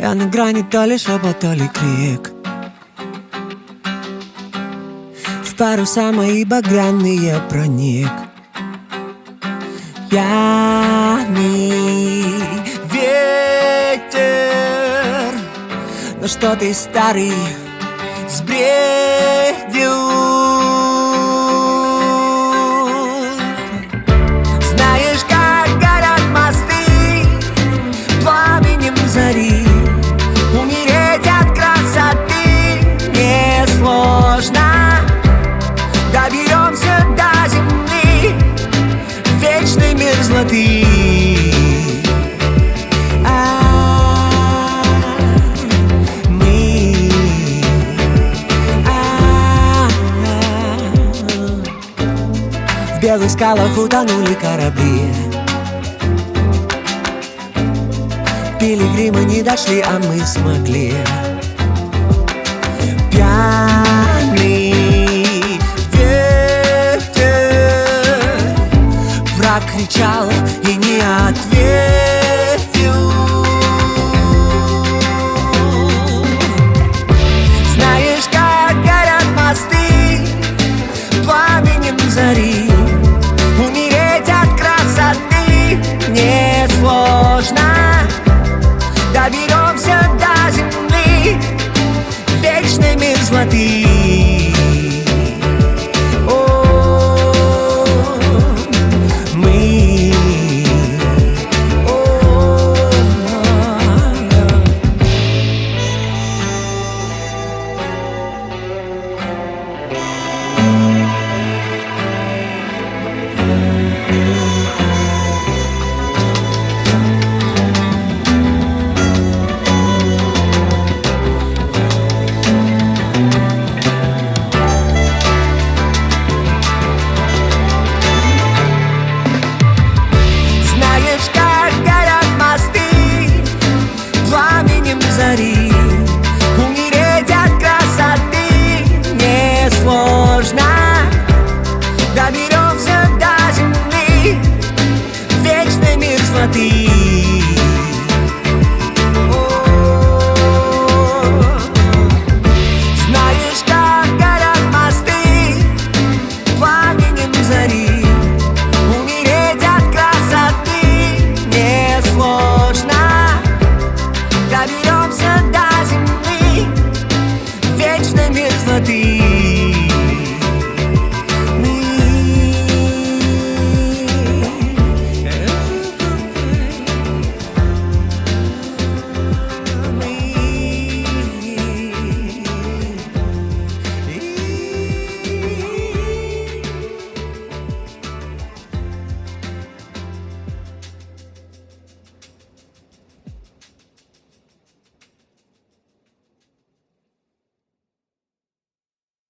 Я на грани то ли шепот, то ли крик. В паруса мои багряные проник. Пьяный ветер, но что ты, старый, сбредил? Знаешь, как горят мосты пламенем зари. Умереть от красоты несложно. Доберемся до земли, вечной мерзлоты. В белых скалах утонули корабли. Пилигримы не дошли, а мы смогли. Пьяный ветер, враг кричал и не ответил. Знаешь, как горят мосты пламенем зари. Умереть от красоты несложно. Доберемся до земли вечной мерзлоты.